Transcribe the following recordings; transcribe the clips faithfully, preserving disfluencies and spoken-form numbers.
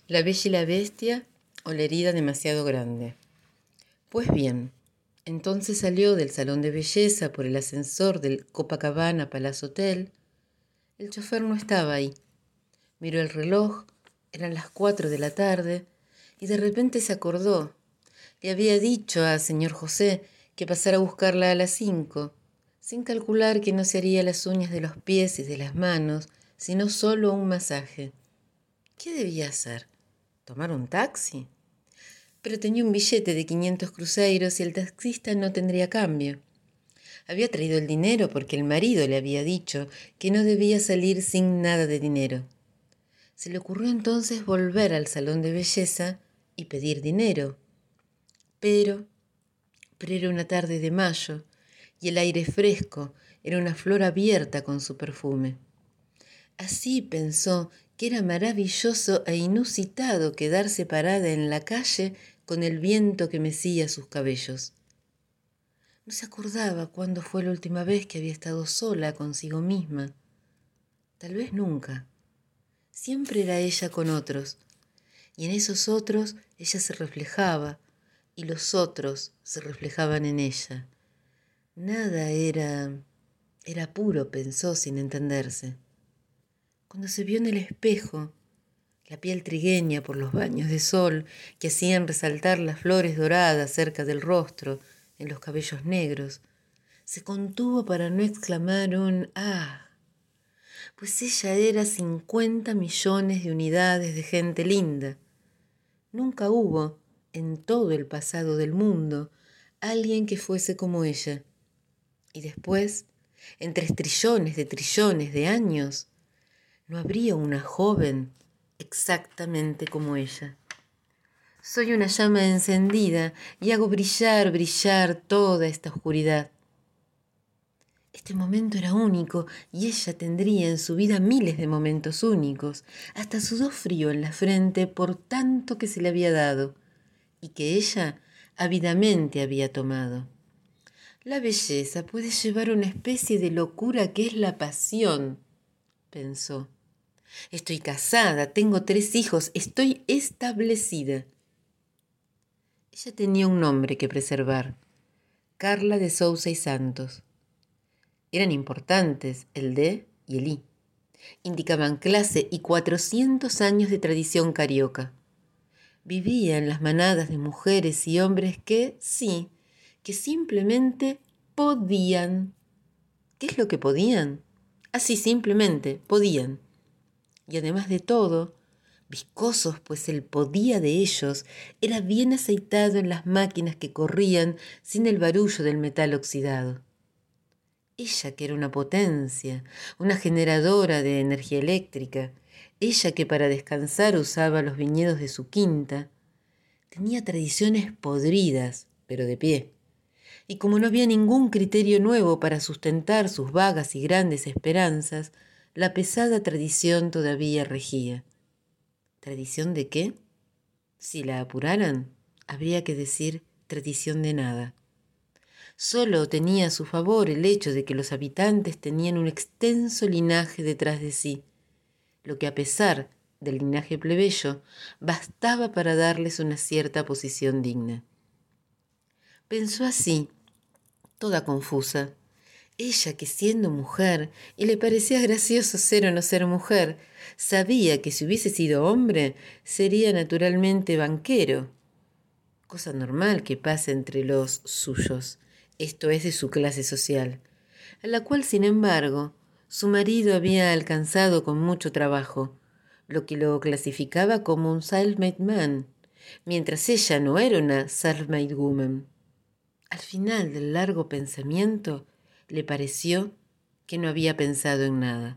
La Bella y la Bestia o la herida demasiado grande. Pues bien, entonces salió del salón de belleza por el ascensor del Copacabana Palace Hotel. El chofer no estaba ahí. Miró el reloj, eran las cuatro de la tarde, y de repente se acordó. Le había dicho a señor José que pasara a buscarla a las cinco, sin calcular que no se haría las uñas de los pies y de las manos, sino solo un masaje. ¿Qué debía hacer? ¿Tomar un taxi? Pero tenía un billete de quinientos cruzeiros y el taxista no tendría cambio. Había traído el dinero porque el marido le había dicho que no debía salir sin nada de dinero. Se le ocurrió entonces volver al salón de belleza y pedir dinero. Pero, pero era una tarde de mayo y el aire fresco era una flor abierta con su perfume. Así pensó que era maravilloso e inusitado quedarse parada en la calle con el viento que mecía sus cabellos. No se acordaba cuándo fue la última vez que había estado sola consigo misma. Tal vez nunca. Siempre era ella con otros, y en esos otros ella se reflejaba, y los otros se reflejaban en ella. Nada era... era puro, pensó sin entenderse. Cuando se vio en el espejo, la piel trigueña por los baños de sol que hacían resaltar las flores doradas cerca del rostro, en los cabellos negros, se contuvo para no exclamar un ¡ah! Pues ella era cincuenta millones de unidades de gente linda. Nunca hubo, en todo el pasado del mundo, alguien que fuese como ella. Y después, en tres trillones de trillones de años, no habría una joven exactamente como ella. Soy una llama encendida y hago brillar, brillar toda esta oscuridad. Este momento era único y ella tendría en su vida miles de momentos únicos. Hasta sudó frío en la frente por tanto que se le había dado y que ella ávidamente había tomado. La belleza puede llevar una especie de locura que es la pasión, pensó. Estoy casada, tengo tres hijos, estoy establecida. Ella tenía un nombre que preservar, Carla de Sousa y Santos. Eran importantes el D y el I. Indicaban clase y cuatrocientos años de tradición carioca. Vivía en las manadas de mujeres y hombres que, sí, que simplemente podían. ¿Qué es lo que podían? Así simplemente, podían. Y además de todo, viscosos, pues el podía de ellos era bien aceitado en las máquinas que corrían sin el barullo del metal oxidado. Ella que era una potencia, una generadora de energía eléctrica, ella que para descansar usaba los viñedos de su quinta, tenía tradiciones podridas, pero de pie. Y como no había ningún criterio nuevo para sustentar sus vagas y grandes esperanzas, la pesada tradición todavía regía. ¿Tradición de qué? Si la apuraran, habría que decir tradición de nada. Solo tenía a su favor el hecho de que los habitantes tenían un extenso linaje detrás de sí, lo que a pesar del linaje plebeyo bastaba para darles una cierta posición digna. Pensó así, toda confusa. Ella que siendo mujer, y le parecía gracioso ser o no ser mujer, sabía que si hubiese sido hombre, sería naturalmente banquero. Cosa normal que pasa entre los suyos, esto es de su clase social, a la cual, sin embargo, su marido había alcanzado con mucho trabajo, lo que lo clasificaba como un self-made man, mientras ella no era una self-made woman. Al final del largo pensamiento, le pareció que no había pensado en nada.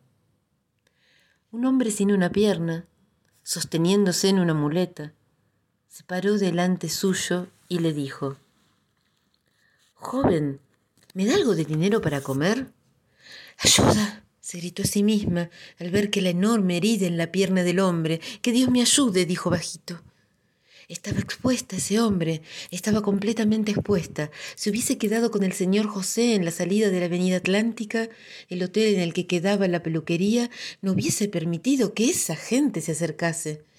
Un hombre sin una pierna, sosteniéndose en una muleta, se paró delante suyo y le dijo: «Joven, ¿me da algo de dinero para comer?» «¡Ayuda!», se gritó a sí misma al ver que la enorme herida en la pierna del hombre. «¡Que Dios me ayude!», dijo bajito. Estaba expuesta ese hombre, estaba completamente expuesta. Si hubiese quedado con el señor José en la salida de la avenida Atlántica, el hotel en el que quedaba la peluquería no hubiese permitido que esa gente se acercase.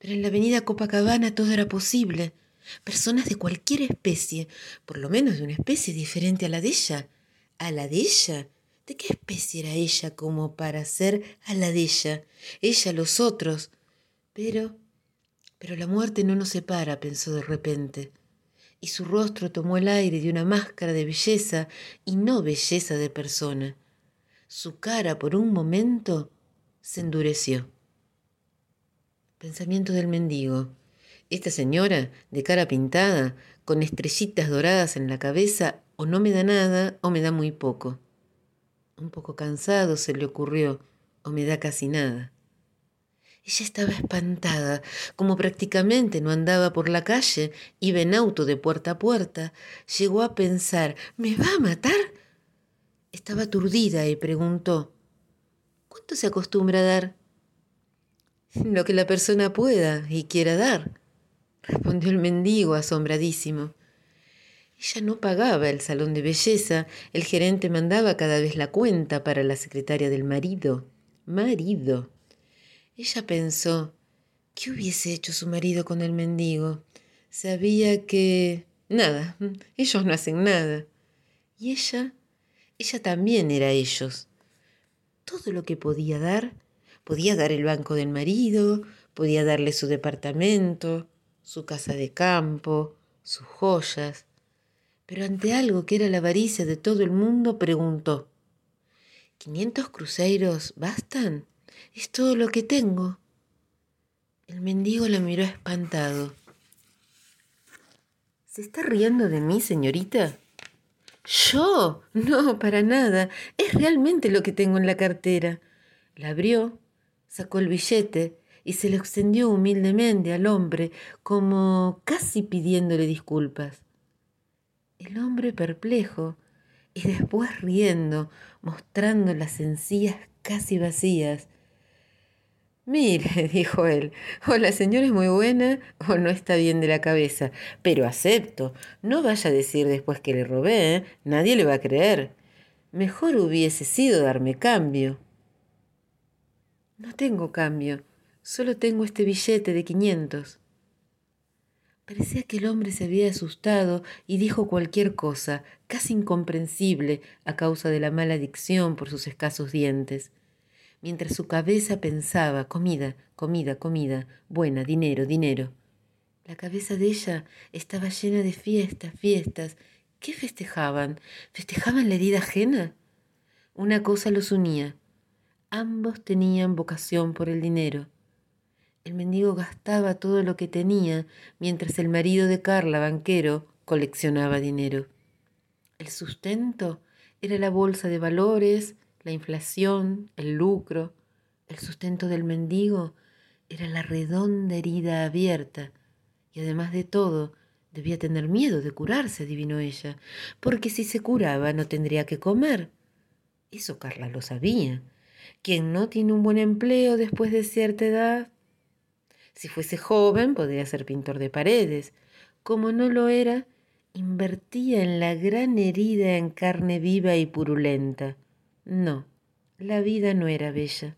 Pero en la avenida Copacabana todo era posible. Personas de cualquier especie, por lo menos de una especie diferente a la de ella. ¿A la de ella? ¿De qué especie era ella como para ser a la de ella? Ella, los otros. Pero, pero la muerte no nos separa, pensó de repente. Y su rostro tomó el aire de una máscara de belleza y no belleza de persona. Su cara por un momento se endureció. Pensamiento del mendigo. Esta señora, de cara pintada, con estrellitas doradas en la cabeza, o no me da nada o me da muy poco. Un poco cansado se le ocurrió, o me da casi nada. Ella estaba espantada, como prácticamente no andaba por la calle, iba en auto de puerta a puerta, llegó a pensar, ¿me va a matar? Estaba aturdida y preguntó, ¿cuánto se acostumbra a dar? Lo que la persona pueda y quiera dar, respondió el mendigo asombradísimo. Ella no pagaba el salón de belleza, el gerente mandaba cada vez la cuenta para la secretaria del marido. Marido. Ella pensó, ¿qué hubiese hecho su marido con el mendigo? Sabía que... nada, ellos no hacen nada. Y ella, ella también era ellos. Todo lo que podía dar, podía dar el banco del marido, podía darle su departamento, su casa de campo, sus joyas. Pero ante algo que era la avaricia de todo el mundo, preguntó, ¿quinientos cruzeiros bastan? Es todo lo que tengo. El mendigo la miró espantado. ¿Se está riendo de mí, señorita? ¿Yo? No, para nada. Es realmente lo que tengo en la cartera. La abrió, sacó el billete y se lo extendió humildemente al hombre, como casi pidiéndole disculpas. El hombre perplejo y después riendo, mostrando las encías casi vacías. Mire, dijo él, o la señora es muy buena o no está bien de la cabeza, pero acepto. No vaya a decir después que le robé, ¿eh? Nadie le va a creer. Mejor hubiese sido darme cambio. No tengo cambio, solo tengo este billete de quinientos. Parecía que el hombre se había asustado y dijo cualquier cosa, casi incomprensible a causa de la mala dicción por sus escasos dientes. Mientras su cabeza pensaba, comida, comida, comida, buena, dinero, dinero. La cabeza de ella estaba llena de fiestas, fiestas. ¿Qué festejaban? ¿Festejaban la herida ajena? Una cosa los unía. Ambos tenían vocación por el dinero. El mendigo gastaba todo lo que tenía, mientras el marido de Carla, banquero, coleccionaba dinero. El sustento era la bolsa de valores, la inflación, el lucro. El sustento del mendigo era la redonda herida abierta. Y además de todo, debía tener miedo de curarse, adivinó ella, porque si se curaba no tendría que comer. Eso Carla lo sabía. Quien no tiene un buen empleo después de cierta edad, si fuese joven podría ser pintor de paredes. Como no lo era, invertía en la gran herida en carne viva y purulenta. No, la vida no era bella.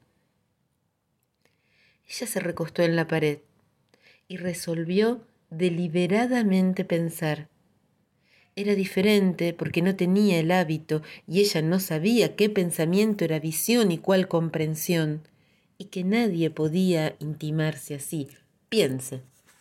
Ella se recostó en la pared y resolvió deliberadamente pensar. Era diferente porque no tenía el hábito y ella no sabía qué pensamiento era visión y cuál comprensión, y que nadie podía intimarse así. Piense.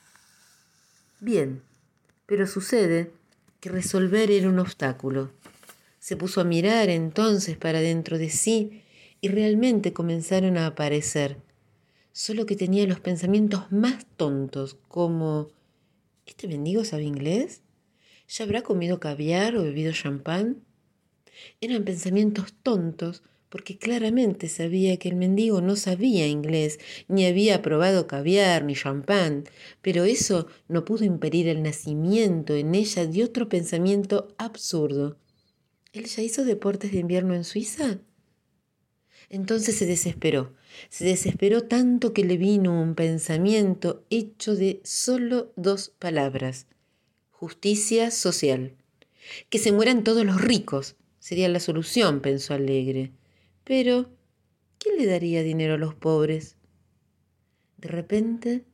Bien, pero sucede que resolver era un obstáculo. Se puso a mirar entonces para dentro de sí y realmente comenzaron a aparecer, solo que tenía los pensamientos más tontos, como ¿este mendigo sabe inglés? ¿Ya habrá comido caviar o bebido champán? Eran pensamientos tontos porque claramente sabía que el mendigo no sabía inglés, ni había probado caviar ni champán, pero eso no pudo impedir el nacimiento en ella de otro pensamiento absurdo. ¿Él ya hizo deportes de invierno en Suiza? Entonces se desesperó, se desesperó tanto que le vino un pensamiento hecho de solo dos palabras: justicia social. Que se mueran todos los ricos sería la solución, pensó alegre. Pero, ¿quién le daría dinero a los pobres? De repente,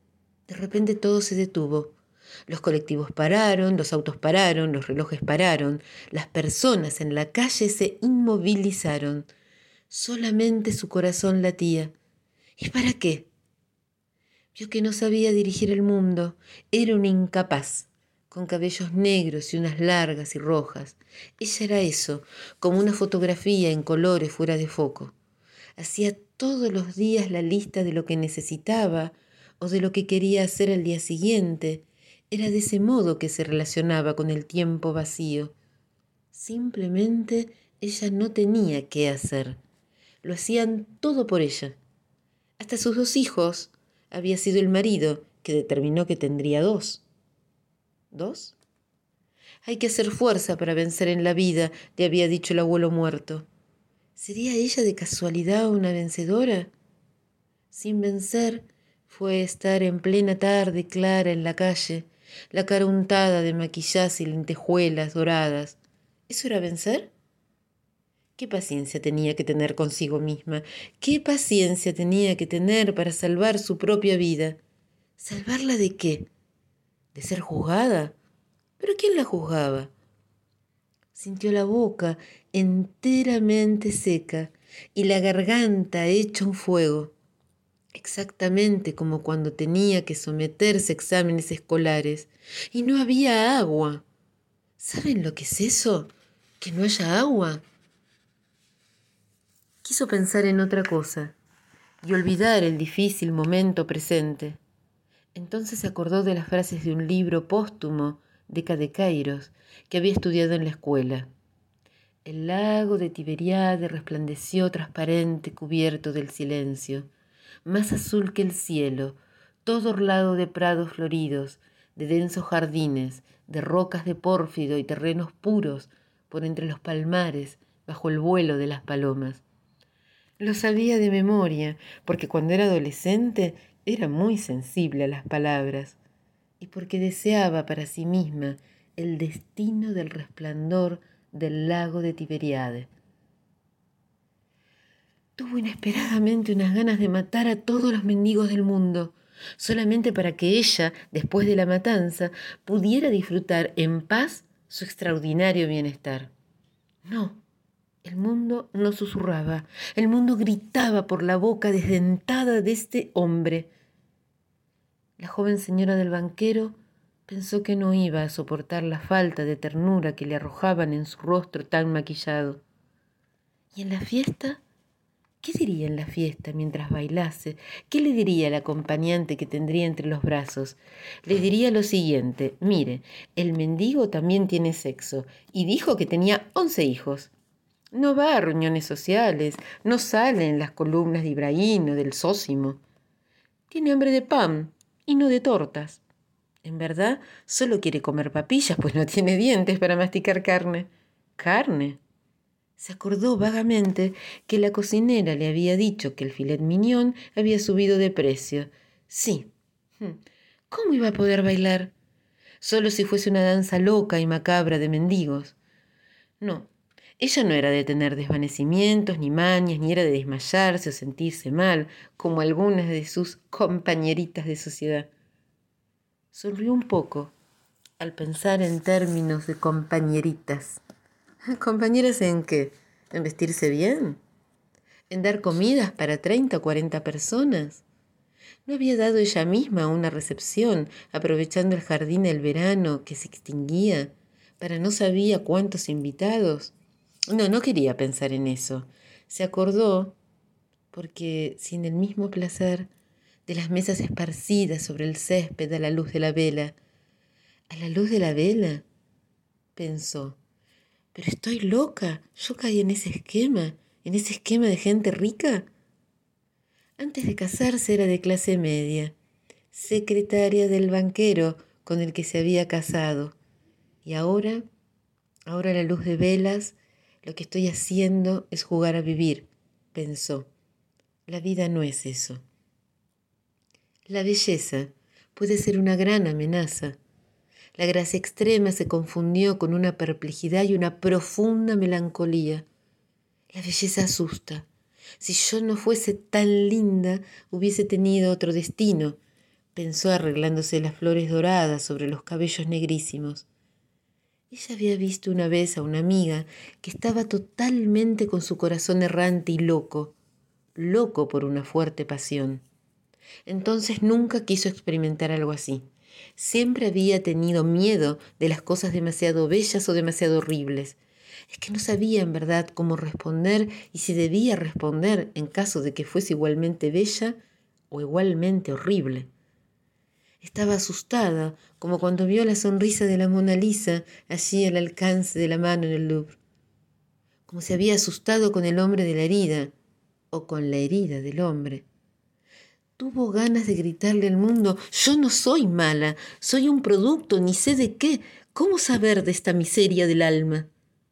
De repente todo se detuvo. Los colectivos pararon, los autos pararon, los relojes pararon, las personas en la calle se inmovilizaron. Solamente su corazón latía. ¿Y para qué? Vio que no sabía dirigir el mundo. Era un incapaz, con cabellos negros y unas largas y rojas. Ella era eso, como una fotografía en colores fuera de foco. Hacía todos los días la lista de lo que necesitaba o de lo que quería hacer al día siguiente. Era de ese modo que se relacionaba con el tiempo vacío. Simplemente ella no tenía qué hacer. Lo hacían todo por ella. Hasta sus dos hijos. Había sido el marido que determinó que tendría dos. ¿Dos? Hay que hacer fuerza para vencer en la vida, le había dicho el abuelo muerto. ¿Sería ella de casualidad una vencedora? Sin vencer fue estar en plena tarde clara en la calle, la cara untada de maquillaje y lentejuelas doradas. ¿Eso era vencer? ¿Qué paciencia tenía que tener consigo misma? ¿Qué paciencia tenía que tener para salvar su propia vida? ¿Salvarla de qué? ¿De ser juzgada? ¿Pero quién la juzgaba? Sintió la boca enteramente seca y la garganta hecha un fuego, exactamente como cuando tenía que someterse a exámenes escolares. Y no había agua. ¿Saben lo que es eso? ¿Que no haya agua? Quiso pensar en otra cosa y olvidar el difícil momento presente. Entonces se acordó de las frases de un libro póstumo de Cadecairos que había estudiado en la escuela. El lago de Tiberiade resplandeció transparente, cubierto del silencio, más azul que el cielo, todo orlado de prados floridos, de densos jardines, de rocas de pórfido y terrenos puros por entre los palmares, bajo el vuelo de las palomas. Lo sabía de memoria, porque cuando era adolescente era muy sensible a las palabras, y porque deseaba para sí misma el destino del resplandor del lago de Tiberiade. Tuvo inesperadamente unas ganas de matar a todos los mendigos del mundo, solamente para que ella, después de la matanza, pudiera disfrutar en paz su extraordinario bienestar. No. El mundo no susurraba, el mundo gritaba por la boca desdentada de este hombre. La joven señora del banquero pensó que no iba a soportar la falta de ternura que le arrojaban en su rostro tan maquillado. ¿Y en la fiesta? ¿Qué diría en la fiesta mientras bailase? ¿Qué le diría al acompañante que tendría entre los brazos? Le diría lo siguiente: mire, el mendigo también tiene sexo y dijo que tenía once hijos. No va a reuniones sociales, no sale en las columnas de Ibrahim o del Sósimo. Tiene hambre de pan y no de tortas. En verdad, solo quiere comer papillas, pues no tiene dientes para masticar carne. ¿Carne? Se acordó vagamente que la cocinera le había dicho que el filet mignon había subido de precio. Sí. ¿Cómo iba a poder bailar? Solo si fuese una danza loca y macabra de mendigos. No. Ella no era de tener desvanecimientos, ni mañas, ni era de desmayarse o sentirse mal, como algunas de sus compañeritas de sociedad. Sonrió un poco al pensar en términos de compañeritas. ¿Compañeras en qué? ¿En vestirse bien? ¿En dar comidas para treinta o cuarenta personas? ¿No había dado ella misma una recepción, aprovechando el jardín del verano que se extinguía, para no sabía cuántos invitados? No, no quería pensar en eso. Se acordó, porque sin el mismo placer, de las mesas esparcidas sobre el césped a la luz de la vela. ¿A la luz de la vela? Pensó. Pero estoy loca. Yo caí en ese esquema, en ese esquema de gente rica. Antes de casarse era de clase media, secretaria del banquero con el que se había casado. Y ahora, ahora a la luz de velas, lo que estoy haciendo es jugar a vivir, pensó. La vida no es eso. La belleza puede ser una gran amenaza. La gracia extrema se confundió con una perplejidad y una profunda melancolía. La belleza asusta. Si yo no fuese tan linda, hubiese tenido otro destino, pensó arreglándose las flores doradas sobre los cabellos negrísimos. Ella había visto una vez a una amiga que estaba totalmente con su corazón errante y loco, loco por una fuerte pasión. Entonces nunca quiso experimentar algo así. Siempre había tenido miedo de las cosas demasiado bellas o demasiado horribles. Es que no sabía en verdad cómo responder y si debía responder en caso de que fuese igualmente bella o igualmente horrible. Estaba asustada, como cuando vio la sonrisa de la Mona Lisa allí al alcance de la mano en el Louvre. Como se había asustado con el hombre de la herida o con la herida del hombre. Tuvo ganas de gritarle al mundo: yo no soy mala, soy un producto, ni sé de qué. ¿Cómo saber de esta miseria del alma?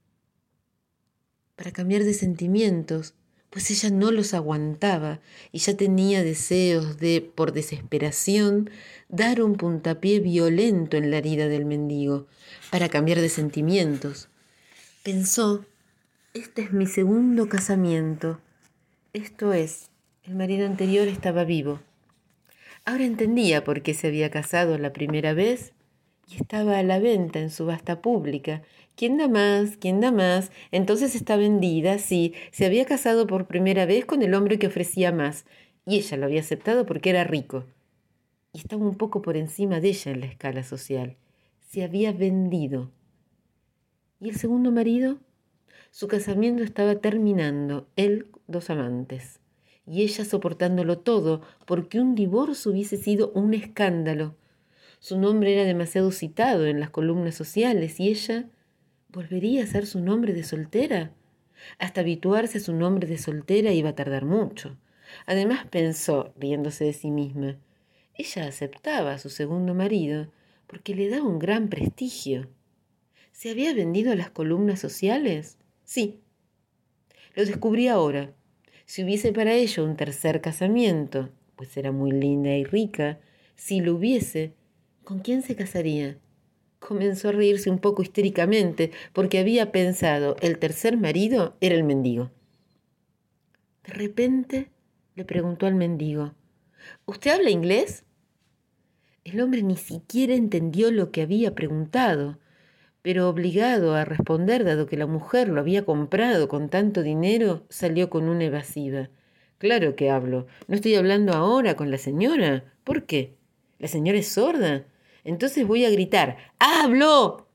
Para cambiar de sentimientos, pues ella no los aguantaba y ya tenía deseos de, por desesperación, dar un puntapié violento en la herida del mendigo. Para cambiar de sentimientos. Pensó: este es mi segundo casamiento. Esto es, el marido anterior estaba vivo. Ahora entendía por qué se había casado la primera vez y estaba a la venta en subasta pública. ¿Quién da más? ¿Quién da más? Entonces está vendida, sí. Se había casado por primera vez con el hombre que ofrecía más y ella lo había aceptado porque era rico. Y estaba un poco por encima de ella en la escala social. Se había vendido. ¿Y el segundo marido? Su casamiento estaba terminando, él dos amantes, y ella soportándolo todo porque un divorcio hubiese sido un escándalo. Su nombre era demasiado citado en las columnas sociales y ella volvería a ser su nombre de soltera. Hasta habituarse a su nombre de soltera iba a tardar mucho. Además pensó, riéndose de sí misma, ella aceptaba a su segundo marido porque le daba un gran prestigio. ¿Se había vendido a las columnas sociales? Sí. Lo descubrí ahora. Si hubiese para ello un tercer casamiento, pues era muy linda y rica, si lo hubiese, ¿con quién se casaría? Comenzó a reírse un poco histéricamente porque había pensado el tercer marido era el mendigo. De repente le preguntó al mendigo: ¿usted habla inglés? El hombre ni siquiera entendió lo que había preguntado, pero obligado a responder, dado que la mujer lo había comprado con tanto dinero, salió con una evasiva. Claro que hablo. ¿No estoy hablando ahora con la señora? ¿Por qué? ¿La señora es sorda? Entonces voy a gritar: ¡hablo!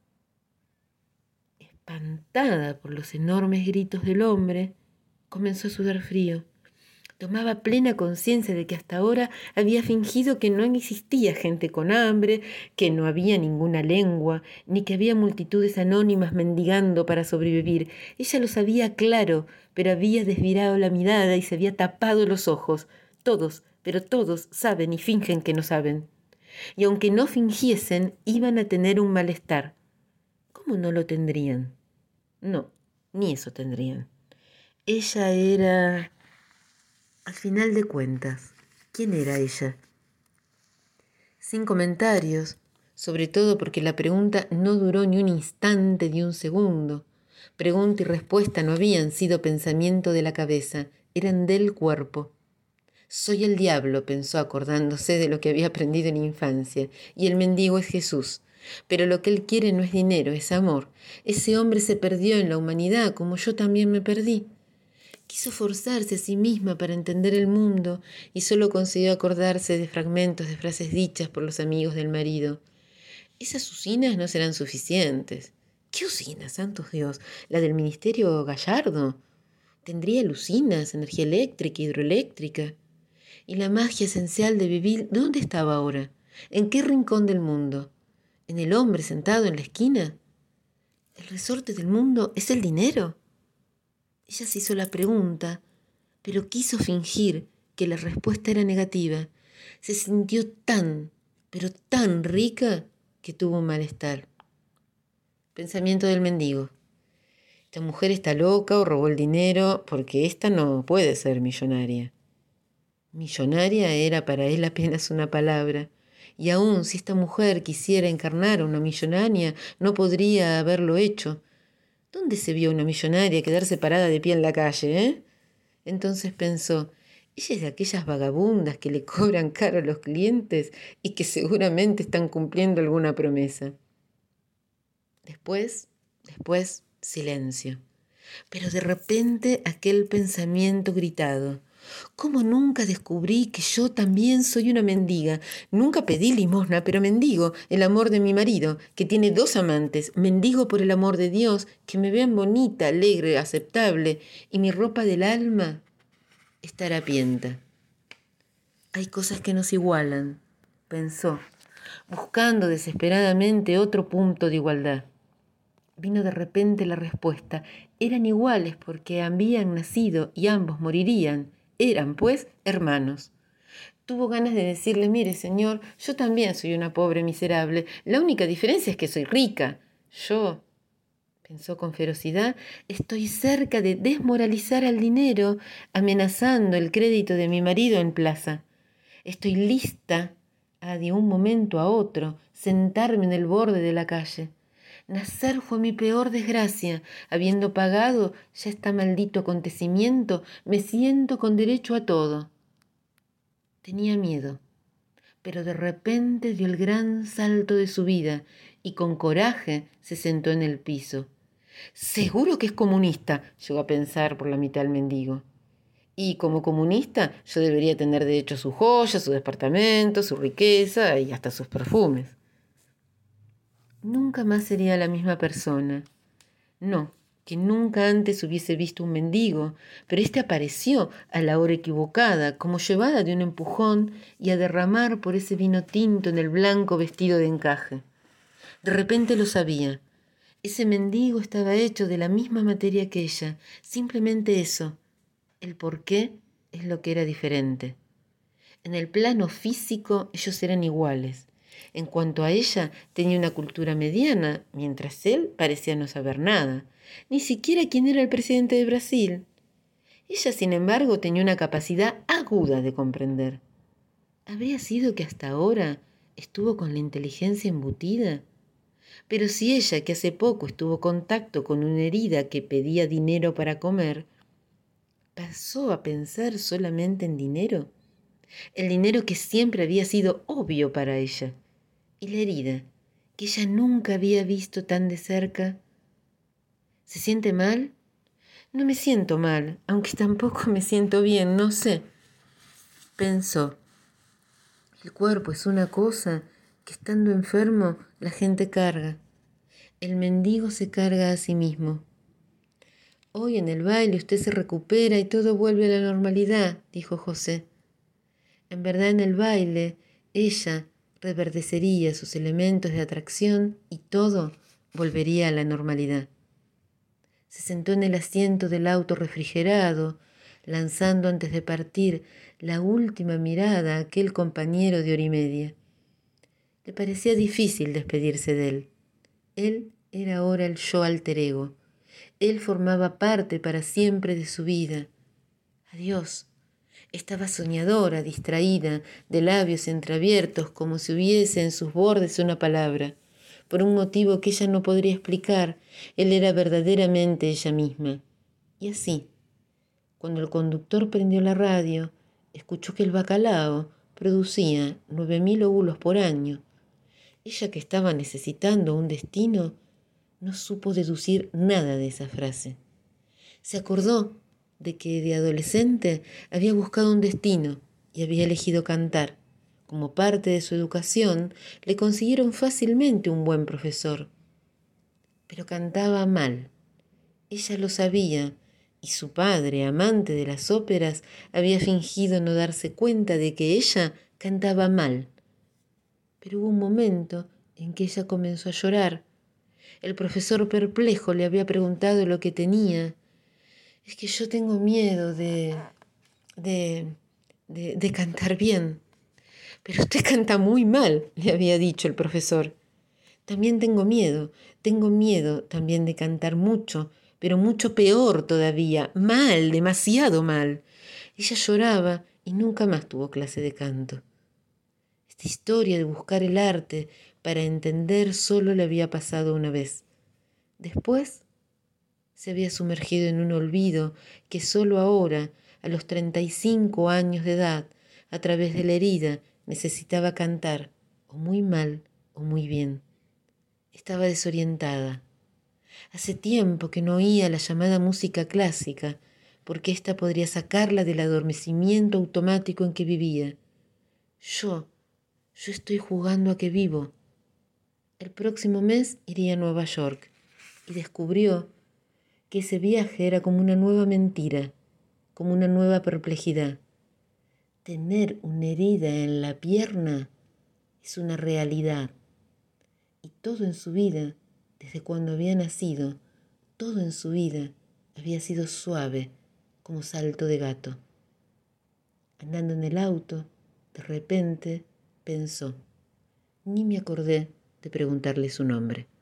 Espantada por los enormes gritos del hombre, comenzó a sudar frío. Tomaba plena conciencia de que hasta ahora había fingido que no existía gente con hambre, que no había ninguna lengua, ni que había multitudes anónimas mendigando para sobrevivir. Ella lo sabía claro, pero había desvirado la mirada y se había tapado los ojos. Todos, pero todos saben y fingen que no saben. Y aunque no fingiesen, iban a tener un malestar. ¿Cómo no lo tendrían? No, ni eso tendrían. Ella era... Al final de cuentas, ¿quién era ella? Sin comentarios, sobre todo porque la pregunta no duró ni un instante de un segundo. Pregunta y respuesta no habían sido pensamiento de la cabeza, eran del cuerpo. Soy el diablo, pensó acordándose de lo que había aprendido en infancia, y el mendigo es Jesús. Pero lo que él quiere no es dinero, es amor. Ese hombre se perdió en la humanidad como yo también me perdí. Quiso forzarse a sí misma para entender el mundo y solo consiguió acordarse de fragmentos de frases dichas por los amigos del marido. Esas usinas no serán suficientes. ¿Qué usina, santos Dios? ¿La del Ministerio Gallardo? ¿Tendría usinas, energía eléctrica, hidroeléctrica? ¿Y la magia esencial de vivir dónde estaba ahora? ¿En qué rincón del mundo? ¿En el hombre sentado en la esquina? ¿El resorte del mundo es el dinero? Ella se hizo la pregunta, pero quiso fingir que la respuesta era negativa. Se sintió tan, pero tan rica que tuvo un malestar. Pensamiento del mendigo. Esta mujer está loca o robó el dinero porque esta no puede ser millonaria. Millonaria era para él apenas una palabra. Y aun si esta mujer quisiera encarnar a una millonaria, no podría haberlo hecho. ¿Dónde se vio una millonaria quedarse parada de pie en la calle, eh? Entonces pensó, Ella es de aquellas vagabundas que le cobran caro a los clientes y que seguramente están cumpliendo alguna promesa. Después, después, silencio. Pero de repente aquel pensamiento gritado. ¿Cómo nunca descubrí que yo también soy una mendiga? Nunca pedí limosna, pero mendigo el amor de mi marido, que tiene dos amantes. Mendigo por el amor de Dios, que me vean bonita, alegre, aceptable, y mi ropa del alma está harapienta. Hay cosas que nos igualan, pensó, buscando desesperadamente otro punto de igualdad. Vino de repente la respuesta. Eran iguales porque habían nacido y ambos morirían. Eran, pues, hermanos. Tuvo ganas de decirle, mire, señor, yo también soy una pobre miserable. La única diferencia es que soy rica. Yo, pensó con ferocidad, estoy cerca de desmoralizar al dinero, amenazando el crédito de mi marido en plaza. Estoy lista a, de un momento a otro, sentarme en el borde de la calle. Nacer fue mi peor desgracia. Habiendo pagado ya este maldito acontecimiento, me siento con derecho a todo. Tenía miedo, pero de repente dio el gran salto de su vida y con coraje se sentó en el piso. Seguro que es comunista, llegó a pensar por la mitad el mendigo. Y como comunista yo debería tener derecho a sus joyas, su departamento, su riqueza y hasta sus perfumes. Nunca más sería la misma persona. No, que nunca antes hubiese visto un mendigo, pero éste apareció a la hora equivocada, como llevada de un empujón y a derramar por ese vino tinto en el blanco vestido de encaje. De repente lo sabía. Ese mendigo estaba hecho de la misma materia que ella, simplemente eso. El por qué es lo que era diferente. En el plano físico ellos eran iguales. En cuanto a ella, tenía una cultura mediana, mientras él parecía no saber nada, ni siquiera quién era el presidente de Brasil. Ella, sin embargo, tenía una capacidad aguda de comprender. ¿Habría sido que hasta ahora estuvo con la inteligencia embutida? Pero si ella, que hace poco estuvo en contacto con una herida que pedía dinero para comer, ¿pasó a pensar solamente en dinero? El dinero que siempre había sido obvio para ella. Y la herida, que ella nunca había visto tan de cerca. ¿Se siente mal? No me siento mal, aunque tampoco me siento bien, no sé. Pensó. El cuerpo es una cosa que estando enfermo la gente carga. El mendigo se carga a sí mismo. Hoy en el baile usted se recupera y todo vuelve a la normalidad, dijo José. En verdad en el baile ella reverdecería sus elementos de atracción y todo volvería a la normalidad. Se sentó en el asiento del auto refrigerado, lanzando antes de partir la última mirada a aquel compañero de hora y media. Le parecía difícil despedirse de él. Él era ahora el yo alter ego. Él formaba parte para siempre de su vida. Adiós. Estaba soñadora, distraída, de labios entreabiertos, como si hubiese en sus bordes una palabra. Por un motivo que ella no podría explicar, él era verdaderamente ella misma. Y así, cuando el conductor prendió la radio, escuchó que el bacalao producía nueve mil óvulos por año. Ella, que estaba necesitando un destino, no supo deducir nada de esa frase. Se acordó de que de adolescente había buscado un destino y había elegido cantar. Como parte de su educación, le consiguieron fácilmente un buen profesor. Pero cantaba mal. Ella lo sabía, y su padre, amante de las óperas, había fingido no darse cuenta de que ella cantaba mal. Pero hubo un momento en que ella comenzó a llorar. El profesor perplejo le había preguntado lo que tenía. Es que yo tengo miedo de, de, de, de cantar bien. Pero usted canta muy mal, le había dicho el profesor. También tengo miedo, tengo miedo también de cantar mucho, pero mucho peor todavía, mal, demasiado mal. Ella lloraba y nunca más tuvo clase de canto. Esta historia de buscar el arte para entender solo le había pasado una vez. Después se había sumergido en un olvido que solo ahora, a los treinta y cinco años de edad, a través de la herida, necesitaba cantar, o muy mal o muy bien. Estaba desorientada. Hace tiempo que no oía la llamada música clásica, porque ésta podría sacarla del adormecimiento automático en que vivía. Yo, yo estoy jugando a que vivo. El próximo mes iría a Nueva York y descubrió que ese viaje era como una nueva mentira, como una nueva perplejidad. Tener una herida en la pierna es una realidad. Y todo en su vida, desde cuando había nacido, todo en su vida había sido suave como salto de gato. Andando en el auto, de repente pensó, ni me acordé de preguntarle su nombre.